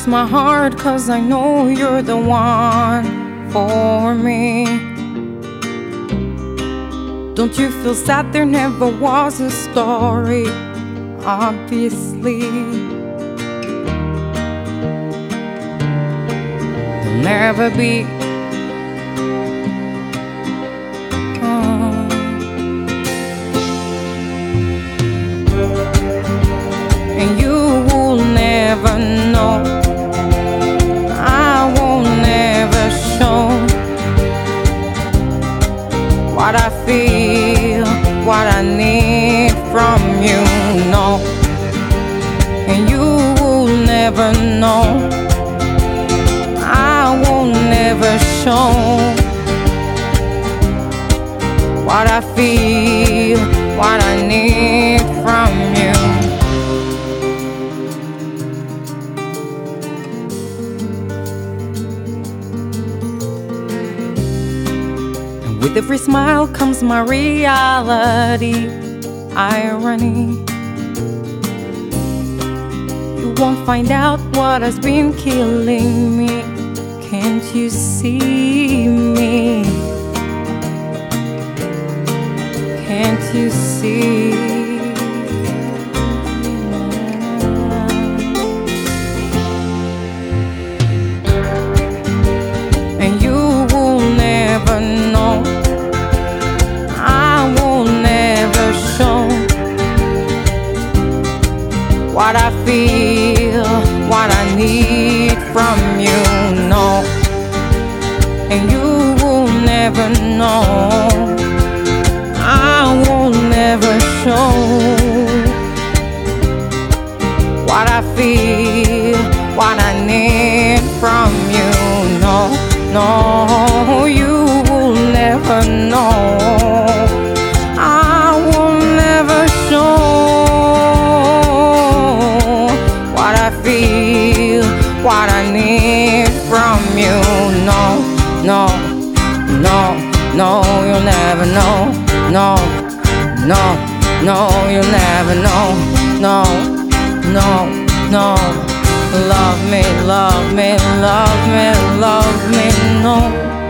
my heart, 'cause I know you're the one for me. Don't you feel sad? There never was a story, obviously. There'll never be. And you will never know. I won't never show what I feel, what I need from you, no. And you will never know. I won't never show what I feel, what I need from you. With every smile comes my reality, irony. You won't find out what has been killing me. Can't you see me? Can't you see? And you will never know. What I feel, what I need from you, no. And you will never know. I will never show what I feel, what I need from you, no. No, you will never know. I will never show what I need from you, no, no, no, no, you'll never know, no, no, no, you'll never know, no, no, no, love me, love me, love me, love me, no.